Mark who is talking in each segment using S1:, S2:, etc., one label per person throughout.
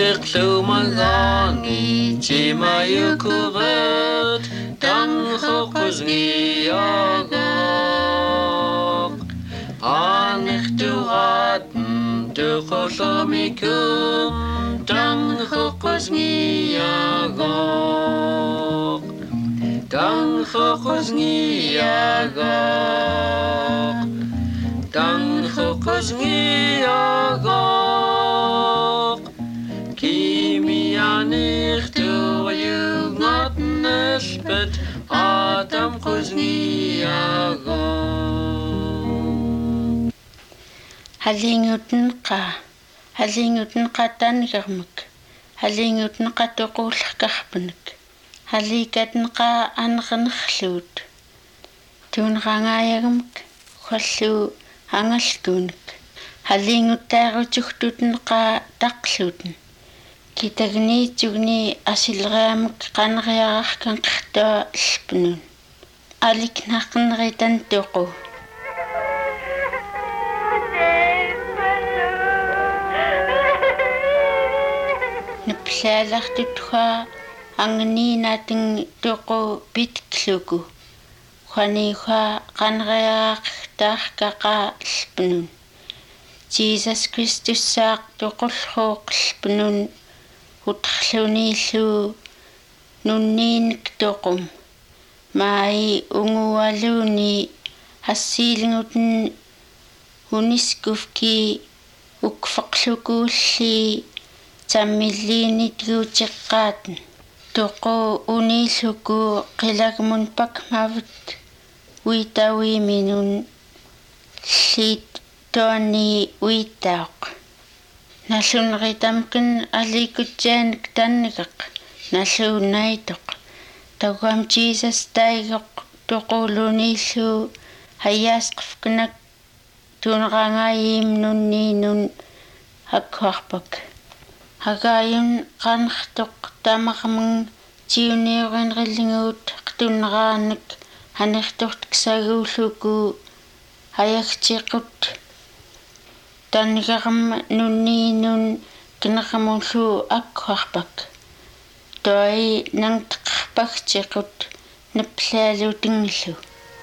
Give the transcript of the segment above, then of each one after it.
S1: Lumagani Timayukuvet Danchokuzniagok Anechtuaten Ducholomikum Danchokuzniagok Danchokuzniagok Danchokuzniagok Kimi anich du jugnat nespet Adam kuzniago
S2: Halinguten qatanigermuk Halinguten qatuqullerkarpunik Halikaten qa anqernerluut Tuunrangaayagmuk khallu angaltuunik Halingutaarutuhtuten qa taqluuten Kitagniitugni asilreamuk qanriararkan qertua lpnun aliknaqnritan tuqu Nipsaalartutqa angniinatin tuqu pitkluku Khaniqa qanriarartaarkaqa lpnun Jesus Christus saaq tuqulluuq lpnun Utrlunillu nunniinik tuqum mai ungualuni hassiilnguten uniskufki ukfaqlukulli tammilliinitguutiqqaatan tuqu unilluku qilagmun pakmavut uitawiminun llit tuani uitaaq Nallunritamkin alikutjaanik tannikaq nalluunnaituq Tawam Jesus taigoq tuqulunillu hayaasqifkinak tuunrangaayim nunniinun hakkuarpak Hagaayun qanrtuq tamarmun tiuniurinrillinguut qtunraanik hanertortiksaguulluku hayagtiqut Tannigaram nunniinun kineramullu akkuarpak Toi nangtqarpagtiqut niplaalutingillu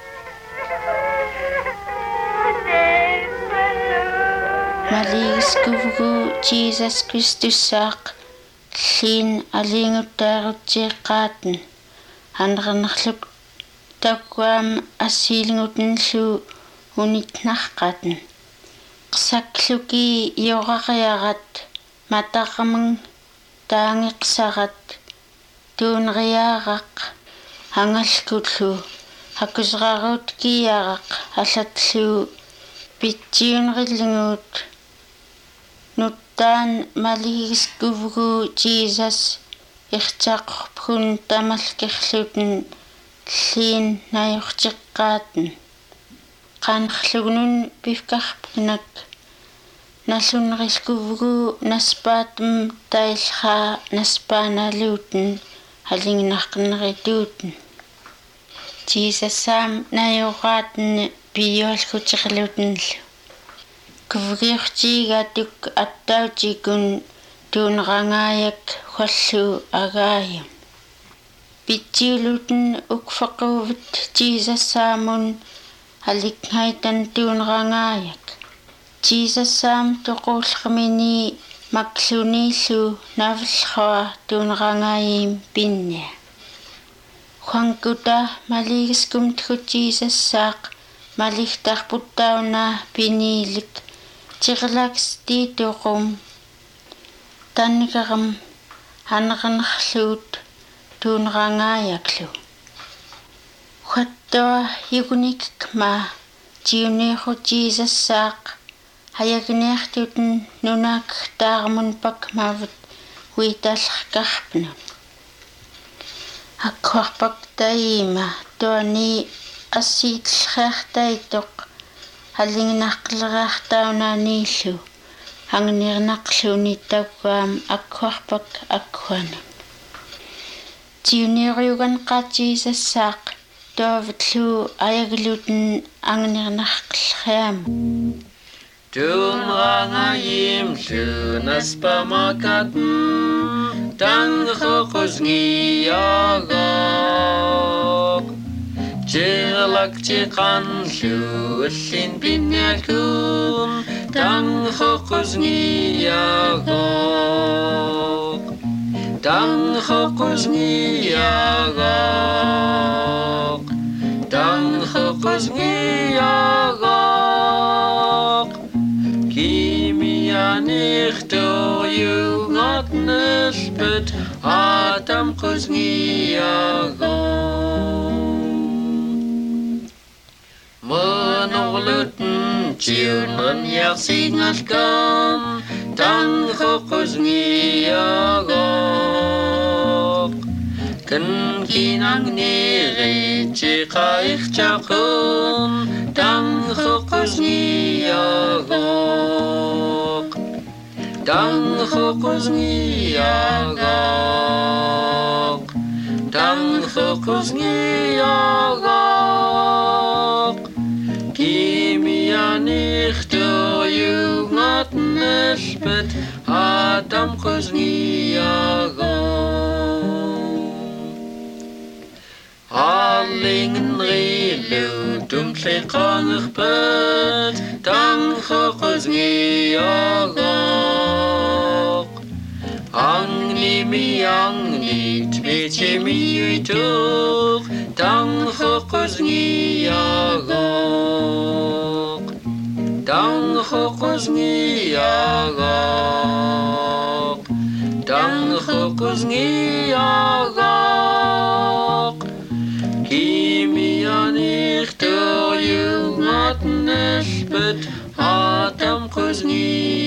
S2: Maligiskuvugu Jesus Christus saaq llin aliinguttaaruttiiqqaaten hanrenerluk takkuam assiilngutinllu unitnarqaten Qsakluki yorariarat mataqamung taangiqsarat tuunriaaraq hangalkullu hakusrarutkiaraq allatlu pittiunrillinguut nuttaan maligiskuvugu Jesus irtaqorpun tamalkerluten llin najortiqqaaten qanrlugnun pifkarpkinak nallunnerilkuvugu naspaatum tailqa naspaanaluuten halingnaqqnerituuten Jesus saam najoraaten piyualkutirluutenllu kuvugiortiigatuk attautikun tuunrangaayak khallu agaayum pittiuluten ukfaquvut Jesus saamun Halikngaitan tuunrangaayak Jesus saam tuqullermini maklunillu navillua tuunrangaayim pinnia Juankuta maligiskumtgut Jesus saaq maligtarputtauna piniilik tirlaks tiituqum tannigaram hanrenerluut tuunrangaayaklu Khattua yukunikma tiuniru Jesus saaq hayagniartuten nunak taarmun pakmavut uitallerkarpnun Hakkuarpak taima tuani assiitlertaitoq halingnaqqleraartaunaaniillu hangnirnaqluni takkuam akkuarpak akkuanu Tiunirugan Jesus saaq Tuavitlu ayagluten angnirnarqillriam
S1: Dwmranga imllunas pamakaten Dangchokos ngiyagok Jirlak jikanllu Yllin binyakun Dangchokos ngiyagok Dangchokos ngiyagok Dangchokos ngiyagok Kimianich do you not nesbet Adam kusngiyagok Manoluten tjunen jag singalkan Dangchokos ngiyagok Kan kinang nere chikaich chakun Dangchokos ngiyagok Dangchokos ngiyagok Dangchokos ngiyagok Kimianich do you not nesbet Adam kusngiyagok Allingen rilu dumtle kangig bet Dangchokos ngiyagok Angni mi angni tbetje mi uitog Dangchokos ngiyagok Dangchokos ngiyagok Dangchokos ngiyagok Kimianich do you not nesbet Adam kusngiyagok